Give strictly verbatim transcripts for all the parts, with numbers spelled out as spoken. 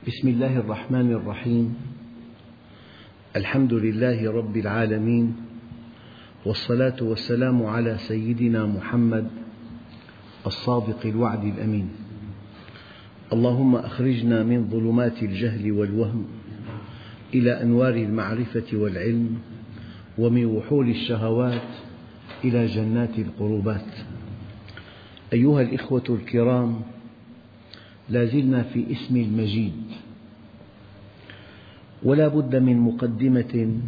بسم الله الرحمن الرحيم. الحمد لله رب العالمين، والصلاة والسلام على سيدنا محمد الصادق الوعد الأمين. اللهم أخرجنا من ظلمات الجهل والوهم إلى أنوار المعرفة والعلم، ومن وحول الشهوات إلى جنات القربات. أيها الإخوة الكرام، لا زلنا في اسم المجيد، ولا بد من مقدمة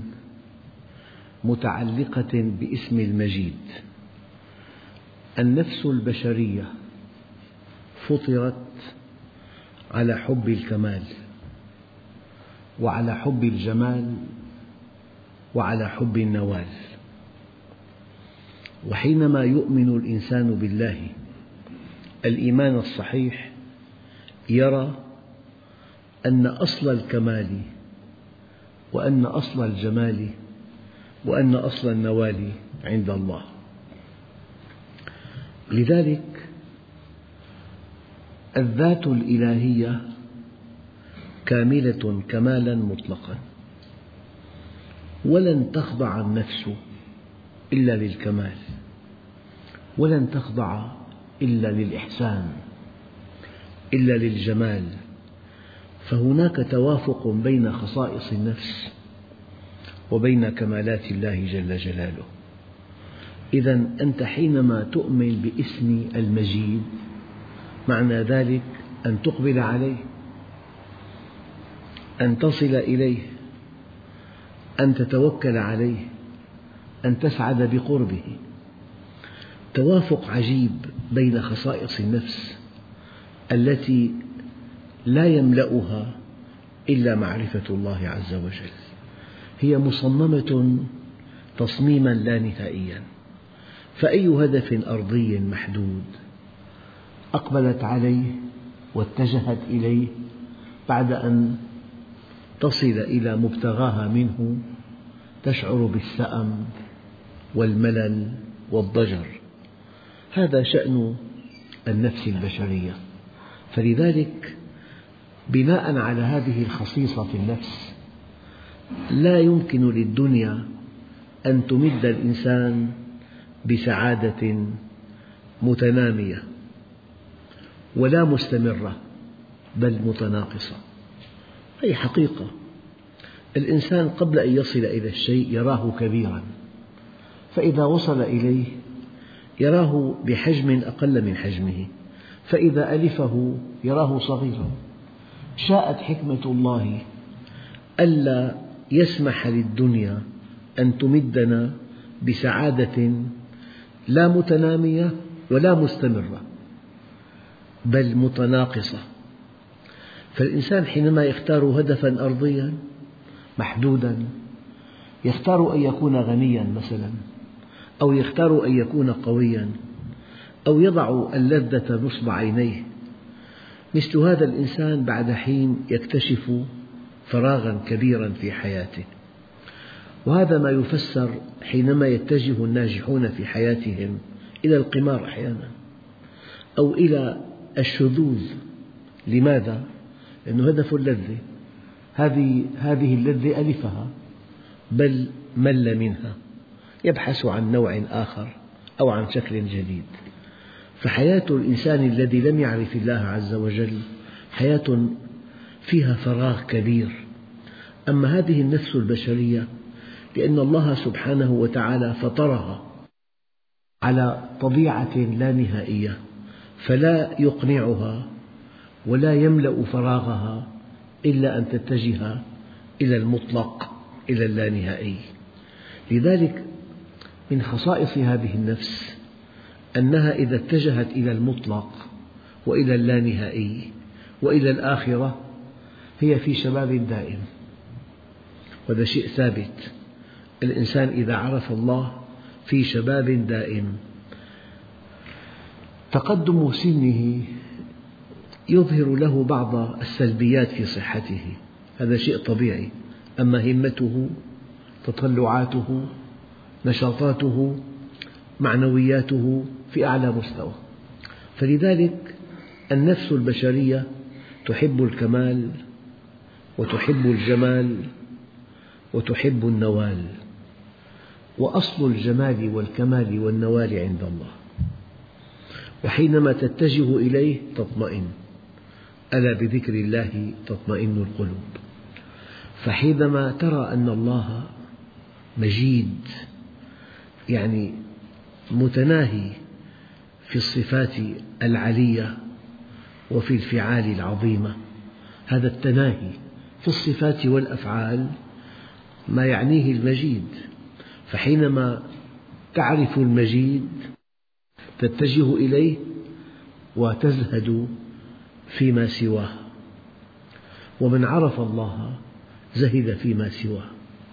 متعلقة باسم المجيد. النفس البشرية فطرت على حب الكمال، وعلى حب الجمال، وعلى حب النوال. وحينما يؤمن الإنسان بالله الإيمان الصحيح، يرى أن أصل الكمال، وأن أصل الجمال، وأن أصل النوال عند الله. لذلك الذات الإلهية كاملة كمالا مطلقا، ولن تخضع النفس إلا للكمال، ولن تخضع إلا للإحسان، إلا للجمال. فهناك توافق بين خصائص النفس وبين كمالات الله جل جلاله. إذن أنت حينما تؤمن باسم المجيد، معنى ذلك أن تقبل عليه، أن تصل إليه، أن تتوكل عليه، أن تسعد بقربه. توافق عجيب بين خصائص النفس التي لا يملأها إلا معرفة الله عز وجل. هي مصممة تصميما لا نهائيا، فأي هدف أرضي محدود أقبلت عليه واتجهت إليه، بعد أن تصل إلى مبتغاها منه تشعر بالسأم والملل والضجر. هذا شأن النفس البشرية. فلذلك بناء على هذه الخصيصة في النفس، لا يمكن للدنيا أن تمد الإنسان بسعادة متنامية ولا مستمرة، بل متناقصة. هذه حقيقة. الإنسان قبل أن يصل إلى الشيء يراه كبيرا، فإذا وصل إليه يراه بحجم أقل من حجمه، فإذا ألفه يراه صغيرا. شاءت حكمة الله ألا يسمح للدنيا أن تمدنا بسعادة لا متنامية ولا مستمرة، بل متناقصة. فالإنسان حينما يختار هدفا أرضيا محدودا، يختار أن يكون غنيا مثلا، أو يختار أن يكون قويا، أو يضع اللذة نصب عينيه. مثل هذا الإنسان بعد حين يكتشف فراغا كبيرا في حياته. وهذا ما يفسر حينما يتجه الناجحون في حياتهم إلى القمار أحيانا، أو إلى الشذوذ. لماذا؟ لأنه هدف اللذة، هذه هذه اللذة ألفها، بل مل منها، يبحث عن نوع آخر أو عن شكل جديد. فحياة الإنسان الذي لم يعرف الله عز وجل حياة فيها فراغ كبير. أما هذه النفس البشرية، لأن الله سبحانه وتعالى فطرها على طبيعة لا نهائية، فلا يقنعها ولا يملأ فراغها إلا أن تتجه إلى المطلق، إلى اللانهائي. لذلك من خصائص هذه النفس أنها إذا اتجهت إلى المطلق وإلى اللانهائي وإلى الآخرة هي في شباب دائم. وهذا شيء ثابت. الإنسان إذا عرف الله في شباب دائم. تقدم سنه يظهر له بعض السلبيات في صحته، هذا شيء طبيعي. أما همته، تطلعاته، نشاطاته، معنوياته في أعلى مستوى. فلذلك النفس البشرية تحب الكمال وتحب الجمال وتحب النوال، وأصل الجمال والكمال والنوال عند الله، وحينما تتجه إليه تطمئن، ألا بذكر الله تطمئن القلوب. فحينما ترى أن الله مجيد، يعني متناهي في الصفات العلية وفي الفعال العظيمة، هذا التناهي في الصفات والأفعال ما يعنيه المجيد. فحينما تعرف المجيد تتجه إليه وتزهد فيما سواه، ومن عرف الله زهد فيما سواه.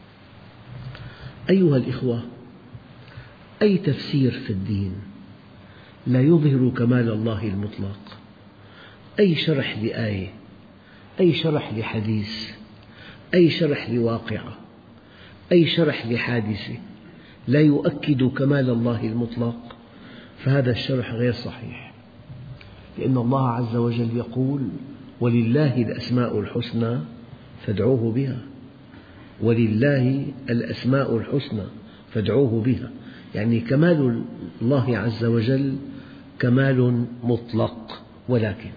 أيها الإخوة، أي تفسير في الدين لا يظهر كمال الله المطلق، أي شرح لآية، أي شرح لحديث، أي شرح لواقعة، أي شرح لحادثة لا يؤكد كمال الله المطلق، فهذا الشرح غير صحيح. لأن الله عز وجل يقول: ولله الأسماء الحسنى فادعوه بها، ولله الأسماء الحسنى فادعوه بها، يعني كمال الله عز وجل كمال مطلق. ولكن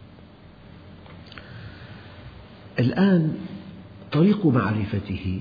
الآن طريق معرفته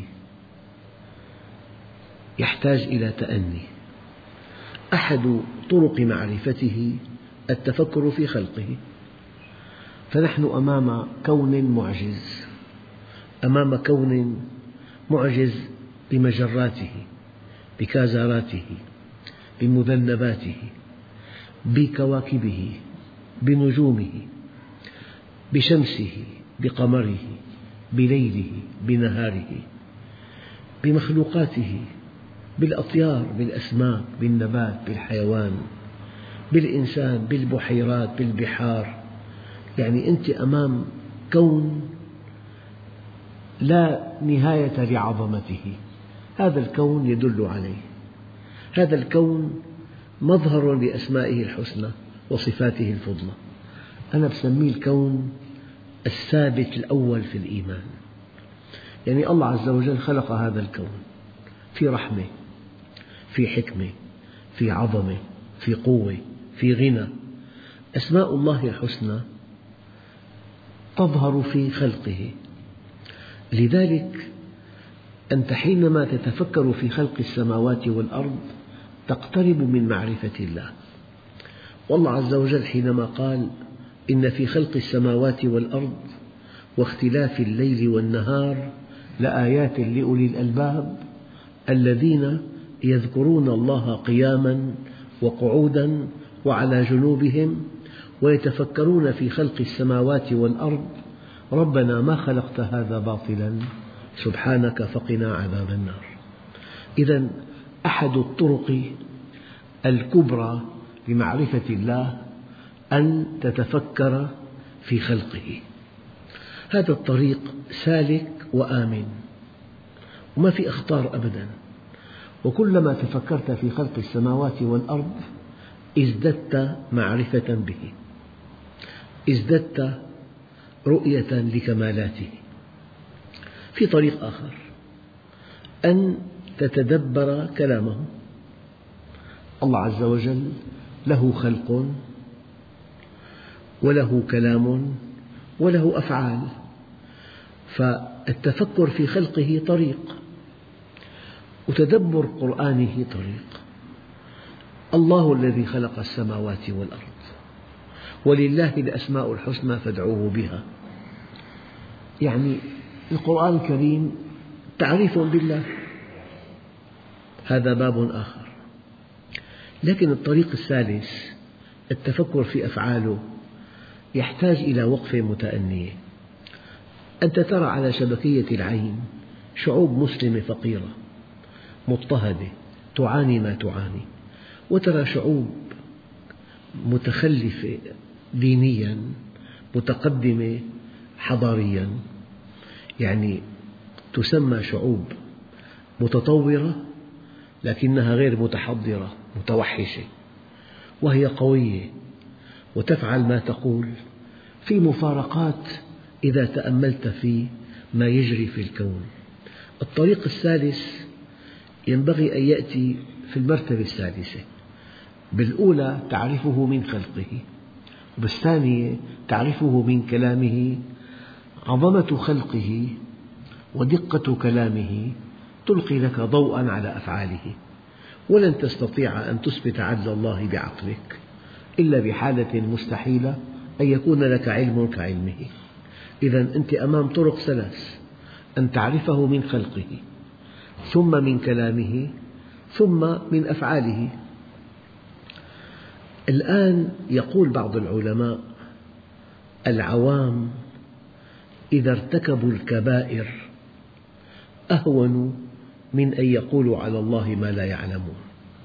يحتاج إلى تأني. أحد طرق معرفته التفكر في خلقه، فنحن أمام كون معجز، أمام كون معجز بمجراته، بكازاراته، بمذنباته، بكواكبه، بنجومه، بشمسه، بقمره، بليله، بنهاره، بمخلوقاته، بالأطيار، بالأسماك، بالنبات، بالحيوان، بالإنسان، بالبحيرات، بالبحار. يعني أنت أمام كون لا نهاية لعظمته. هذا الكون يدل عليه، هذا الكون مظهر لأسمائه الحسنى وصفاته الفضلى. أنا أسميه الكون الثابت الأول في الإيمان. يعني الله عز وجل خلق هذا الكون في رحمة، في حكمة، في عظمة، في قوة، في غنى. أسماء الله الحسنى تظهر في خلقه. لذلك أنت حينما تتفكر في خلق السماوات والأرض تقترب من معرفة الله. والله عز وجل حينما قال: إن في خلق السماوات والأرض واختلاف الليل والنهار لآيات لأولي الألباب الذين يذكرون الله قياما وقعودا وعلى جنوبهم ويتفكرون في خلق السماوات والأرض ربنا ما خلقت هذا باطلا سبحانك فقنا عذاب النار. إذن أحد الطرق الكبرى لمعرفة الله أن تتفكر في خلقه. هذا الطريق سالك وآمن وما في أخطار أبدا، وكلما تفكرت في خلق السماوات والأرض ازددت معرفة به، ازددت رؤية لكمالاته. في طريق آخر أن تتدبر كلامه. الله عز وجل له خلق وله كلام وله أفعال، فالتفكر في خلقه طريق، وتدبر قرآنه طريق. الله الذي خلق السماوات والأرض ولله الأسماء الحسنى فادعوه بها، يعني القرآن الكريم تعريف بالله، هذا باب آخر. لكن الطريق الثالث التفكر في أفعاله يحتاج إلى وقفة متأنية. أنت ترى على شبكية العين شعوب مسلمة فقيرة مضطهدة تعاني ما تعاني، وترى شعوب متخلفة دينيا متقدمة حضاريا، يعني تسمى شعوب متطورة لكنها غير متحضرة متوحشة، وهي قوية وتفعل ما تقول. في مفارقات إذا تأملت في ما يجري في الكون. الطريق الثالث ينبغي أن يأتي في المرتبة الثالثة. بالأولى تعرفه من خلقه، وبالثانية تعرفه من كلامه. عظمة خلقه ودقة كلامه تلقي لك ضوءا على أفعاله، ولن تستطيع أن تثبت عدل الله بعقلك إلا بحالة مستحيلة أن يكون لك علم كعلمه. إذا أنت أمام طرق ثلاث: أن تعرفه من خلقه، ثم من كلامه، ثم من أفعاله. الآن يقول بعض العلماء: العوام إذا ارتكبوا الكبائر أهون من أن يقولوا على الله ما لا يعلمون.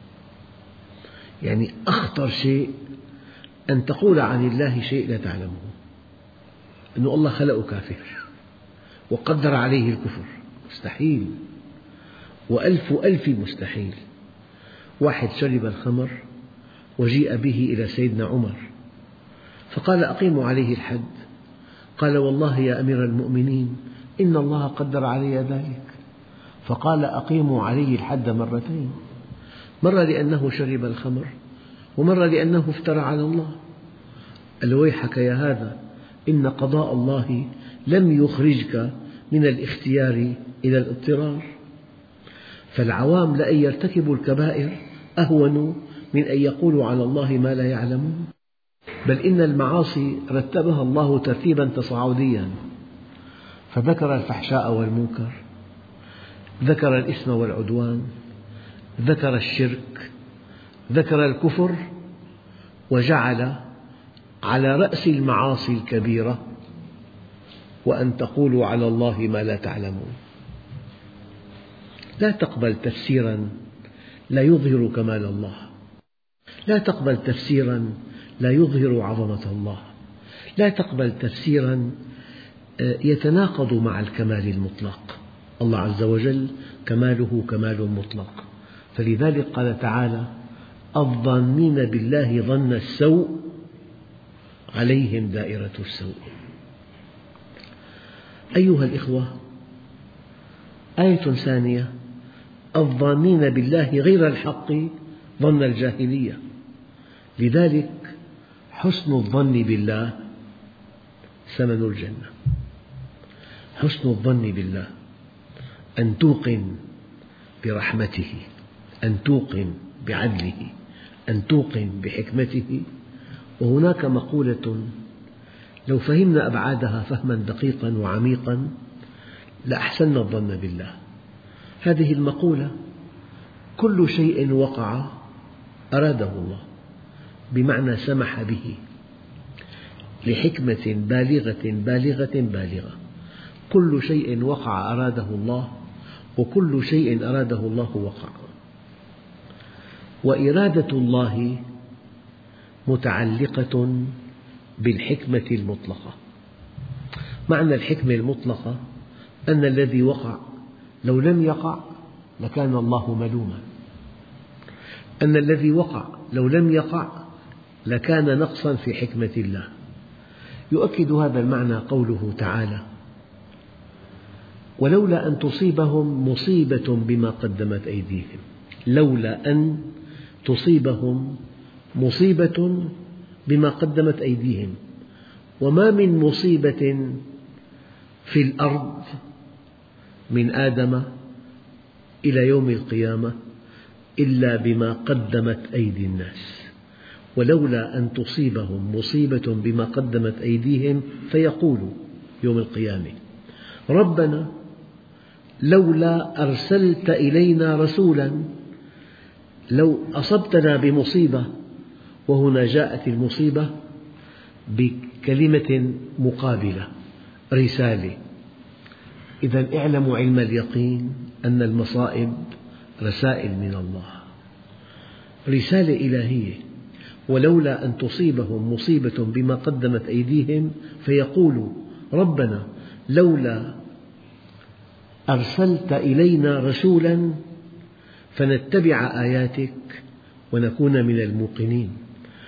يعني أخطر شيء أن تقول عن الله شيء لا تعلمه، أن الله خلقه كافر وقدر عليه الكفر، مستحيل، وألف ألف مستحيل. واحد شرب الخمر وجيء به إلى سيدنا عمر فقال: أقيموا عليه الحد. قال: والله يا أمير المؤمنين إن الله قدر علي ذلك. فقال: أقيموا عليه الحد مرتين، مرة لأنه شرب الخمر، ومرة لأنه افترى على الله. قال: ويحك يا هذا، إن قضاء الله لم يخرجك من الاختيار إلى الاضطرار. فالعوام لأن يرتكبوا الكبائر أهون من أن يقولوا على الله ما لا يعلمون. بل إن المعاصي رتبها الله ترتيبا تصاعديا، فذكر الفحشاء والمنكر، ذكر الإثم والعدوان، ذكر الشرك، ذكر الكفر، وجعل على رأس المعاصي الكبيرة وأن تقولوا على الله ما لا تعلمون. لا تقبل تفسيرا لا يظهر كمال الله، لا تقبل تفسيرا لا يظهر عظمة الله، لا تقبل تفسيرا يتناقض مع الكمال المطلق. الله عز وجل كماله كمال مطلق، فلذلك قال تعالى: الظانين بالله ظن السوء عليهم دائرة السوء. أيها الإخوة، آية ثانية: الظانين بالله غير الحق ظن الجاهلية. لذلك حسن الظن بالله ثمن الجنة. حسن الظن بالله أن توقن برحمته، أن توقن بعدله، أن توقن بحكمته. وهناك مقولة لو فهمنا أبعادها فهما دقيقا وعميقا لأحسننا الظن بالله. هذه المقولة: كل شيء وقع أراده الله، بمعنى سمح به لحكمة بالغة بالغة بالغة. كل شيء وقع أراده الله، وكل شيء أراده الله وقع. وإرادة الله متعلقة بالحكمة المطلقة. معنى الحكمة المطلقة أن الذي وقع لو لم يقع لكان الله ملوما، أن الذي وقع لو لم يقع لكان نقصا في حكمة الله. يؤكد هذا المعنى قوله تعالى: ولولا أن تصيبهم مصيبة بما قدمت أيديهم. لولا أن تصيبهم مصيبة بما قدمت أيديهم. وما من مصيبة في الأرض من آدم إلى يوم القيامة إلا بما قدمت أيدي الناس. ولولا أن تصيبهم مصيبة بما قدمت أيديهم فيقولوا يوم القيامة: ربنا لولا أرسلت إلينا رسولا. لو أصبتنا بمصيبة، وهنا جاءت المصيبة بكلمة مقابلة: رسالة. إذا اعلموا علم اليقين أن المصائب رسائل من الله، رسالة إلهية. ولولا أن تصيبهم مصيبة بما قدمت أيديهم فيقولوا: ربنا لولا أرسلت إلينا رسولا فنتبع آياتك ونكون من الموقنين.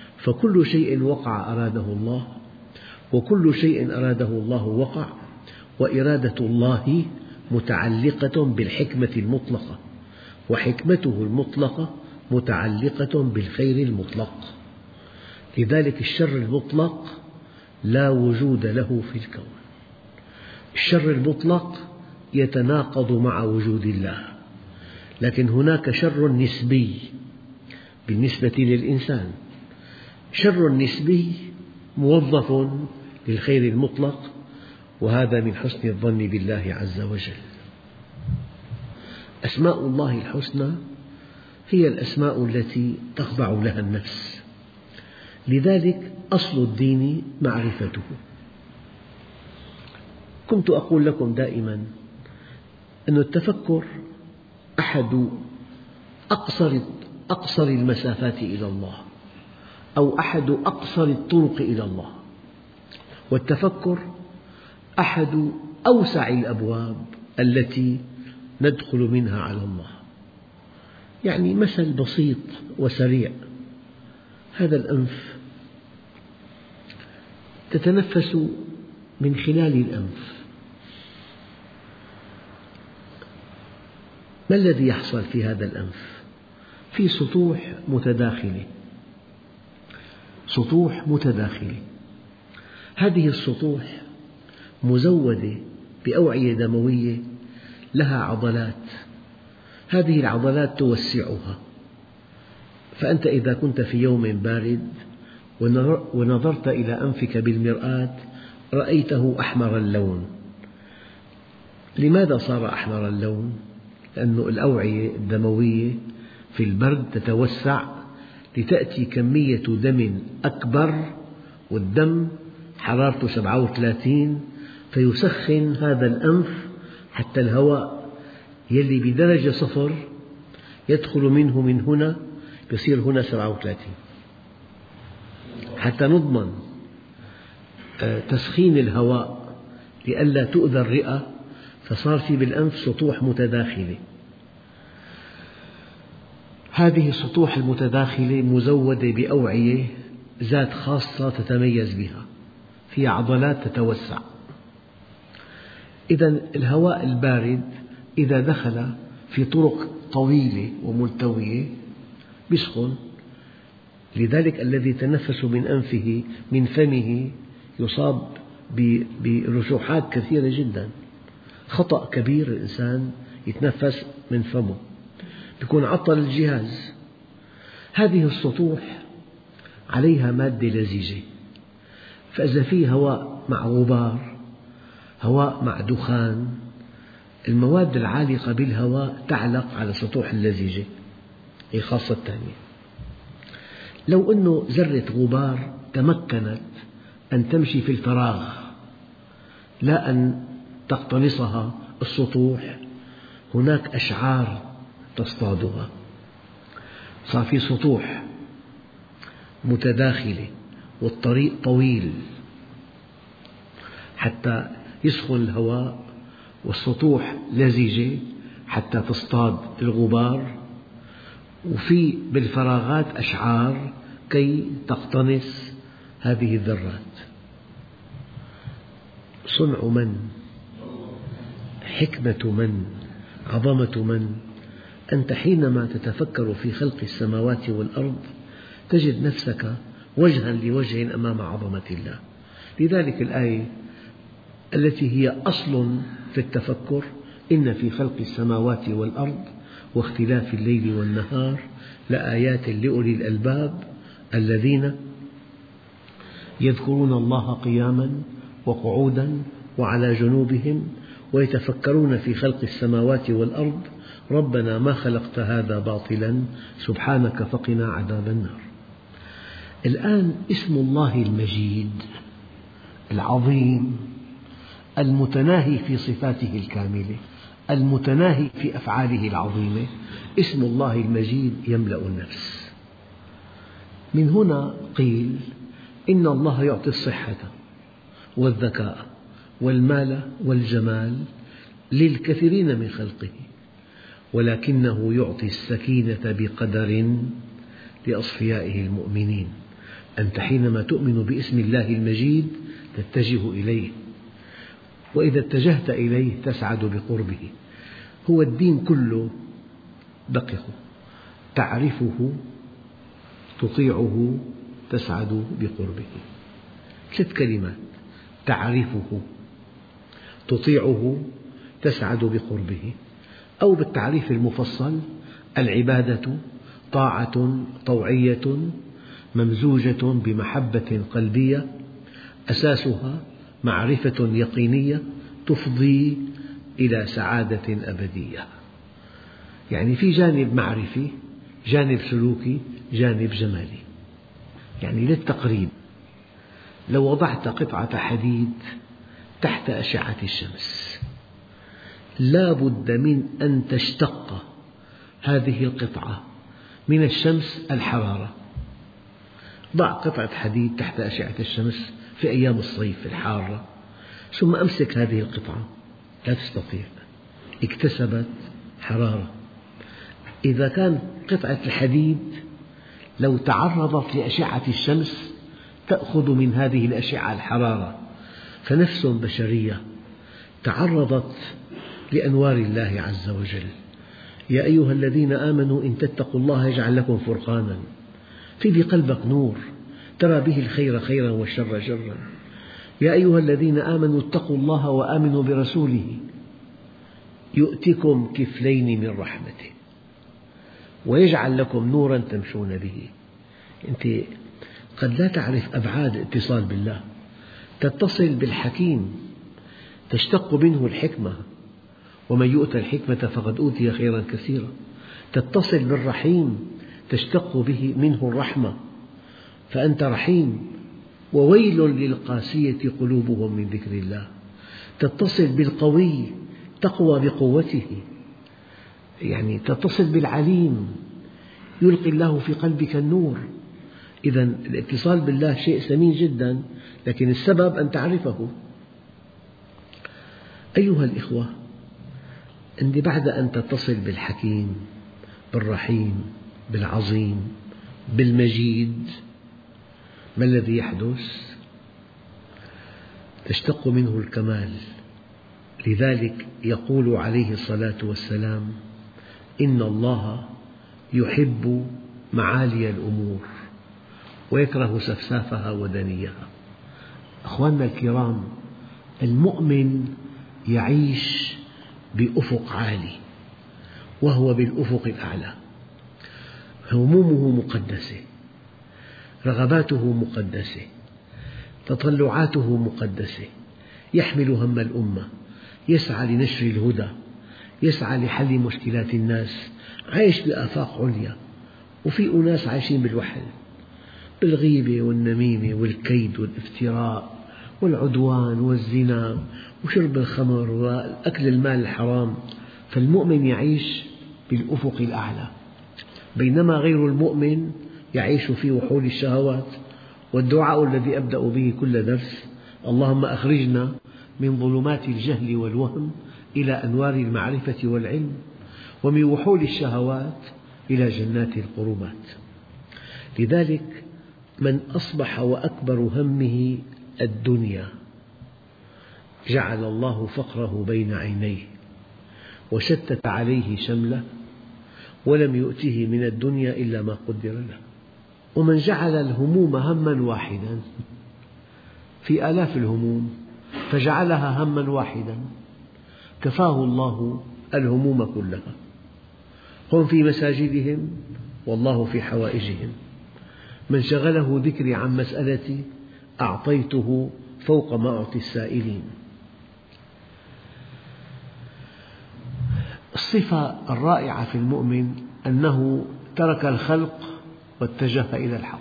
فكل شيء وقع أراده الله، وكل شيء أراده الله وقع، وإرادة الله متعلقة بالحكمة المطلقة، وحكمته المطلقة متعلقة بالخير المطلق. لذلك الشر المطلق لا وجود له في الكون. الشر المطلق يتناقض مع وجود الله، لكن هناك شر نسبي بالنسبة للإنسان. شر نسبي موظف للخير المطلق، وهذا من حسن الظن بالله عز وجل. أسماء الله الحسنى هي الأسماء التي تخضع لها النفس، لذلك أصل الدين معرفته. كنت أقول لكم دائما أن التفكر أحد أقصر أقصر المسافات إلى الله، أو أحد أقصر الطرق إلى الله، والتفكر أحد أوسع الأبواب التي ندخل منها على الله. يعني مثل بسيط وسريع: هذا الأنف تتنفس من خلال الأنف. ما الذي يحصل في هذا الأنف؟ في سطوح متداخلة، سطوح متداخلة. هذه السطوح مزودة بأوعية دموية لها عضلات، هذه العضلات توسعها. فأنت إذا كنت في يوم بارد ونظرت إلى أنفك بالمرآة رأيته أحمر اللون. لماذا صار أحمر اللون؟ لأن الأوعية الدموية في البرد تتوسع لتأتي كمية دم أكبر، والدم حرارته سبعة وثلاثين، فيسخن هذا الأنف حتى الهواء يلي بدرجة صفر يدخل منه من هنا يصير هنا سبعة وثلاثين. حتى نضمن تسخين الهواء لئلا تؤذى الرئة، فصار في بالأنف سطوح متداخلة. هذه السطوح المتداخلة مزودة بأوعية ذات خاصة تتميز بها، فيها عضلات تتوسع. إذا الهواء البارد إذا دخل في طرق طويلة وملتوية يسخن. لذلك الذي يتنفس من أنفه من فمه يصاب برشوحات كثيرة جدا. خطأ كبير الإنسان يتنفس من فمه، يكون عطل الجهاز. هذه السطوح عليها مادة لزجة، فإذا في هواء مع غبار، هواء مع دخان، المواد العالقة بالهواء تعلق على السطوح اللزجة. هي خاصة ثانية. لو أن ذرة غبار تمكنت أن تمشي في الفراغ لا أن تقتنصها السطوح، هناك أشعار تصطادها. صار في سطوح متداخلة والطريق طويل حتى يسخن الهواء، والسطوح لزجة حتى تصطاد الغبار، وفي بالفراغات أشعار كي تقتنص هذه الذرات. صنع من؟ حكمة من؟ عظمة من؟ أنت حينما تتفكر في خلق السماوات والأرض تجد نفسك وجها لوجه أمام عظمة الله. لذلك الآية التي هي أصل في التفكر: إن في خلق السماوات والأرض واختلاف الليل والنهار لآيات لأولي الألباب الذين يذكرون الله قياما وقعودا وعلى جنوبهم ويتفكرون في خلق السماوات والأرض ربنا ما خلقت هذا باطلا سبحانك فقنا عذاب النار. الآن اسم الله المجيد العظيم المتناهي في صفاته الكاملة المتناهي في أفعاله العظيمة، اسم الله المجيد يملأ النفس. من هنا قيل إن الله يعطي الصحة والذكاء والمال والجمال للكثيرين من خلقه، ولكنه يعطي السكينة بقدر لأصفيائه المؤمنين. أنت حينما تؤمن باسم الله المجيد تتجه إليه، وإذا اتجهت إليه تسعد بقربه. هو الدين كله دقق: تعرفه، تطيعه، تسعد بقربه. ثلاث كلمات: تعرفه، تطيعه، تسعد بقربه. أو بالتعريف المفصل: العبادة طاعة طوعية ممزوجة بمحبة قلبية أساسها معرفة يقينية تفضي إلى سعادة أبدية. يعني في جانب معرفي، جانب سلوكي، جانب جمالي. يعني للتقريب، لو وضعت قطعة حديد تحت أشعة الشمس لا بد من أن تشتق هذه القطعة من الشمس الحرارة. ضع قطعة حديد تحت أشعة الشمس في أيام الصيف الحارة، ثم أمسك هذه القطعة، لا تستطيع، اكتسبت حرارة. إذا كان قطعة الحديد لو تعرضت لأشعة الشمس تأخذ من هذه الأشعة الحرارة، فنفس بشرية تعرضت لأنوار الله عز وجل. يا أيها الذين آمنوا إن تتقوا الله يجعل لكم فرقانا، في بقلبك نور ترى به الخير خيرا والشر شرا. يا أيها الذين آمنوا اتقوا الله وآمنوا برسوله يؤتكم كفلين من رحمته ويجعل لكم نورا تمشون به. أنت قد لا تعرف أبعاد الاتصال بالله، تتصل بالحكيم تشتق منه الحكمة، ومن يؤت الحكمة فقد أوتي خيرا كثيرا. تتصل بالرحيم تشتق به منه الرحمة، فأنت رحيم. وويل للقاسية قلوبهم من ذكر الله. تتصل بالقوي تقوى بقوته، يعني تتصل بالعليم يلقي الله في قلبك النور. إذا الاتصال بالله شيء ثمين جدا، لكن السبب أن تعرفه. أيها الإخوة، أنت بعد أن تتصل بالحكيم، بالرحيم، بالعظيم، بالمجيد، ما الذي يحدث؟ تشتق منه الكمال. لذلك يقول عليه الصلاة والسلام: إن الله يحب معالي الأمور ويكره سفسافها ودنيها. أخواننا الكرام، المؤمن يعيش بأفق عالي وهو بالأفق الأعلى. همومه مقدسة، رغباته مقدسة، تطلعاته مقدسة، يحمل هم الأمة، يسعى لنشر الهدى، يسعى لحل مشكلات الناس، عايش بآفاق عليا. وفي أناس عايشين بالوحل، بالغيبة والنميمة والكيد والافتراء والعدوان والزنا وشرب الخمر وأكل المال الحرام. فالمؤمن يعيش بالأفق الأعلى، بينما غير المؤمن يعيش في وحول الشهوات. والدعاء الذي أبدأ به كل درس: اللهم أخرجنا من ظلمات الجهل والوهم إلى أنوار المعرفة والعلم، ومن وحول الشهوات إلى جنات القربات. لذلك من أصبح وأكبر همه الدنيا جعل الله فقره بين عينيه وشتت عليه شمله ولم يؤته من الدنيا إلا ما قدر له. ومن جعل الهموم هما واحدا، في آلاف الهموم فجعلها هما واحدا، كفاه الله الهموم كلها. هم في مساجدهم والله في حوائجهم. من شغله ذكري عن مسألتي أعطيته فوق ما أعطي السائلين. الصفة الرائعة في المؤمن أنه ترك الخلق واتجه إلى الحق،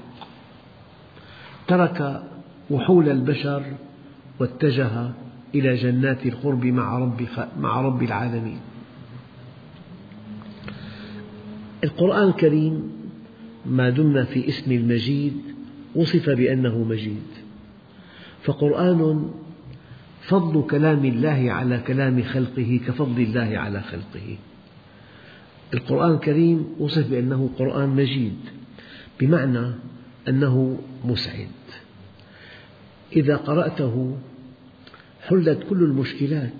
ترك وحول البشر واتجه إلى جنات القرب مع رب, مع رب العالمين. القرآن الكريم ما دمنا في اسم المجيد وصف بأنه مجيد، فقرآن فضل كلام الله على كلام خلقه كفضل الله على خلقه. القرآن الكريم وصف بأنه قرآن مجيد، بمعنى أنه مسعد. إذا قرأته حلت كل المشكلات،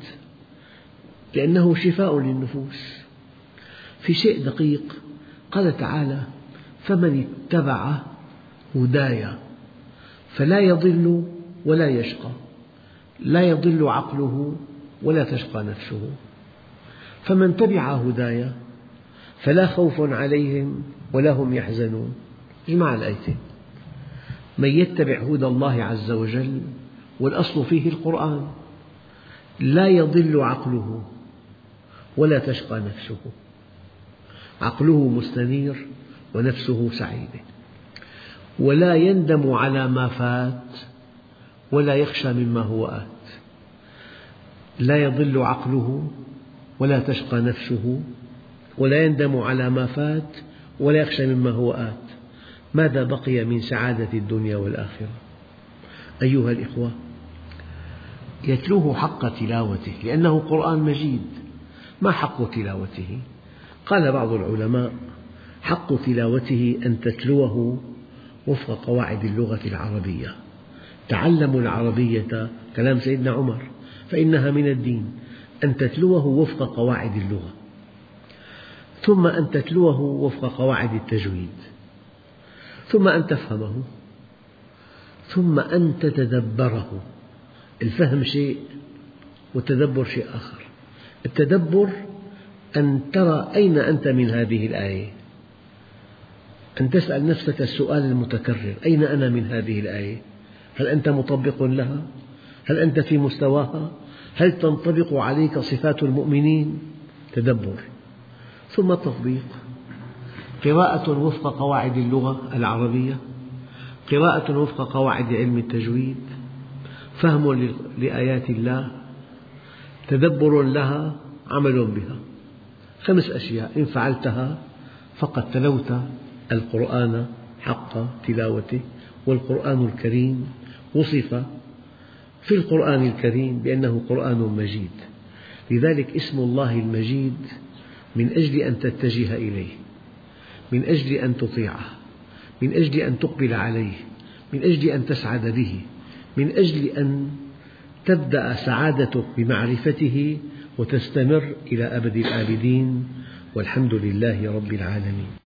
لأنه شفاء للنفوس. في شيء دقيق، قال تعالى: فمن اتبع هداي فلا يضل ولا يشقى، لا يضل عقله ولا تشقى نفسه. فمن تبع هداي فلا خوف عليهم ولا هم يحزنون. اجمع الآيتين: من يتبع هدى الله عز وجل، والأصل فيه القرآن، لا يضل عقله ولا تشقى نفسه. عقله مستنير ونفسه سعيدة، ولا يندم على ما فات ولا يخشى مما هو آت. لا يضل عقله ولا تشقى نفسه، ولا يندم على ما فات ولا يخشى مما هو آت. ماذا بقي من سعادة الدنيا والآخرة؟ أيها الإخوة، يتلوه حق تلاوته، لأنه قرآن مجيد. ما حق تلاوته؟ قال بعض العلماء: حق تلاوته أن تتلوه وفق قواعد اللغة العربية. تعلموا العربية، كلام سيدنا عمر، فإنها من الدين. أن تتلوه وفق قواعد اللغة، ثم أن تتلوه وفق قواعد التجويد، ثم أن تفهمه، ثم أن تتدبره. الفهم شيء والتدبر شيء آخر. التدبر أن ترى أين أنت من هذه الآية، أن تسأل نفسك السؤال المتكرر: أين أنا من هذه الآية؟ هل أنت مطبق لها؟ هل أنت في مستواها؟ هل تنطبق عليك صفات المؤمنين؟ تدبر. ثم التطبيق: قراءة وفق قواعد اللغة العربية، قراءة وفق قواعد علم التجويد، فهم لآيات الله، تدبر لها، عمل بها. خمس أشياء إن فعلتها فقد تلوت القرآن حق تلاوته. والقرآن الكريم وصف في القرآن الكريم بأنه قرآن مجيد، لذلك اسم الله المجيد من أجل أن تتجه إليه، من أجل أن تطيعه، من أجل أن تقبل عليه، من أجل أن تسعد به، من أجل أن تبدأ سعادتك بمعرفته وتستمر إلى أبد الآبدين. والحمد لله رب العالمين.